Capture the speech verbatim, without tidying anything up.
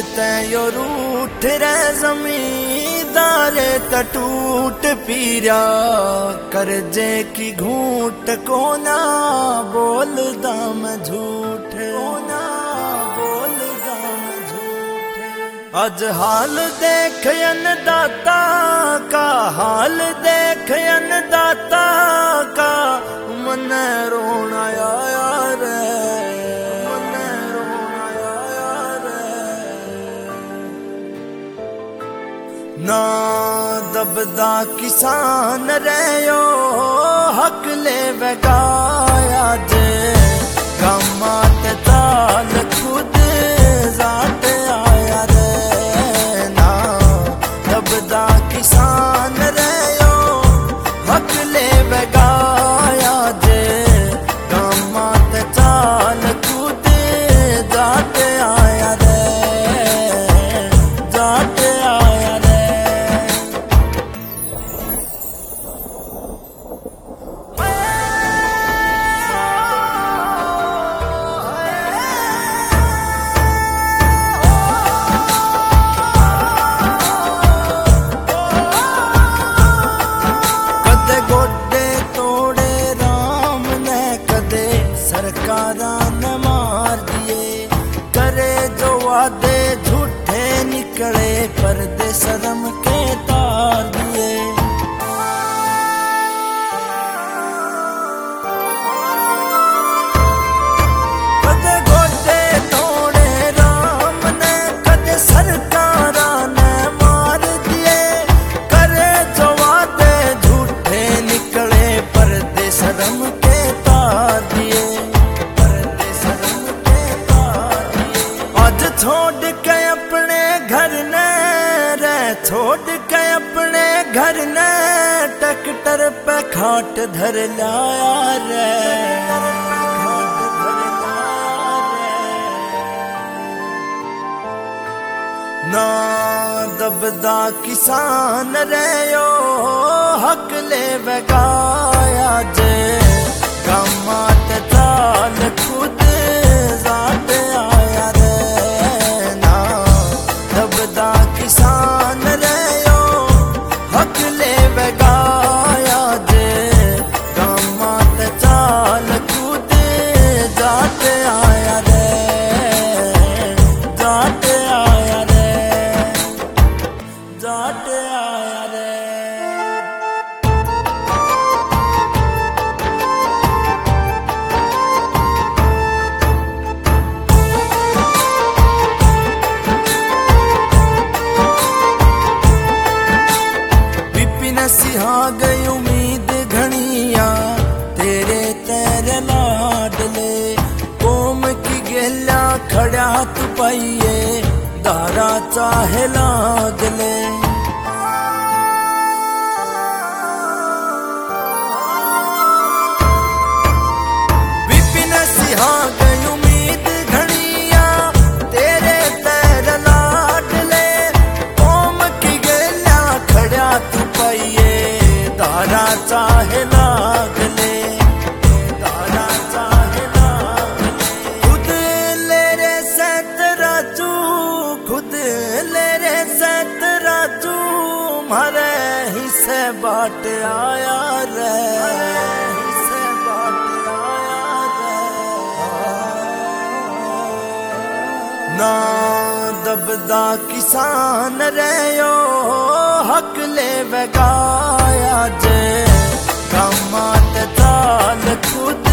तयो रूठ रे जमींदारे त टूट पीरा करजे की घूट को ना बोलदा मैं झूठ ना बोलदा मैं झूठ। आज हाल देख अन्नदाता का हाल देख अन्नदाता का मन रोना यार मन रोना यार। ना दबदा किसान रहो हक ले बगाया जे कामात ताल खुद जाट आया रे। ना दबदा किसान रहो हक ले बगाया जे कामात ताल खुद जाट आया रे जाट आया रे। सरकारा ने मार दिए करे जो वादे झूठे निकले पर्दे शर्म के तार दिए। कदे गोडे तोड़े राम ने कदे सरकारा ने मार दिए करे जो वादे झूठे निकले पर्दे शर्म के तार दिए। छोड़ के अपने घर ने रे छोड़ के अपने घर ने ट्रैक्टर पे खाट धर लाया रे। ना दबदा किसान रहो हक ले बगाया जे कामात ताल खुद जाट आया रे। किसान रहो हक ले बगाया जे कामात चाल खुद जाट आया रे जाट आया रे जाट आया रे। सिहा गई उम्मीद घनिया तेरे तेरे लाडले कोम की गेला खड़ा तू पाइए दारा चाहे लागले। विपिन सिहा गई उम्मीद घनिया तेरे तेरे लाडले कोम की गेला खड़ा तू पाइए दारा चाहे लागले दारा चाहे लागले। खुद ले रे सत राजू खुद ले रे सत राजू मारे हिस्से बाट आया रे हिस्से बाट आया रे। ना दबदा किसान रहो हक ले बगाया जे कामात ताल खुद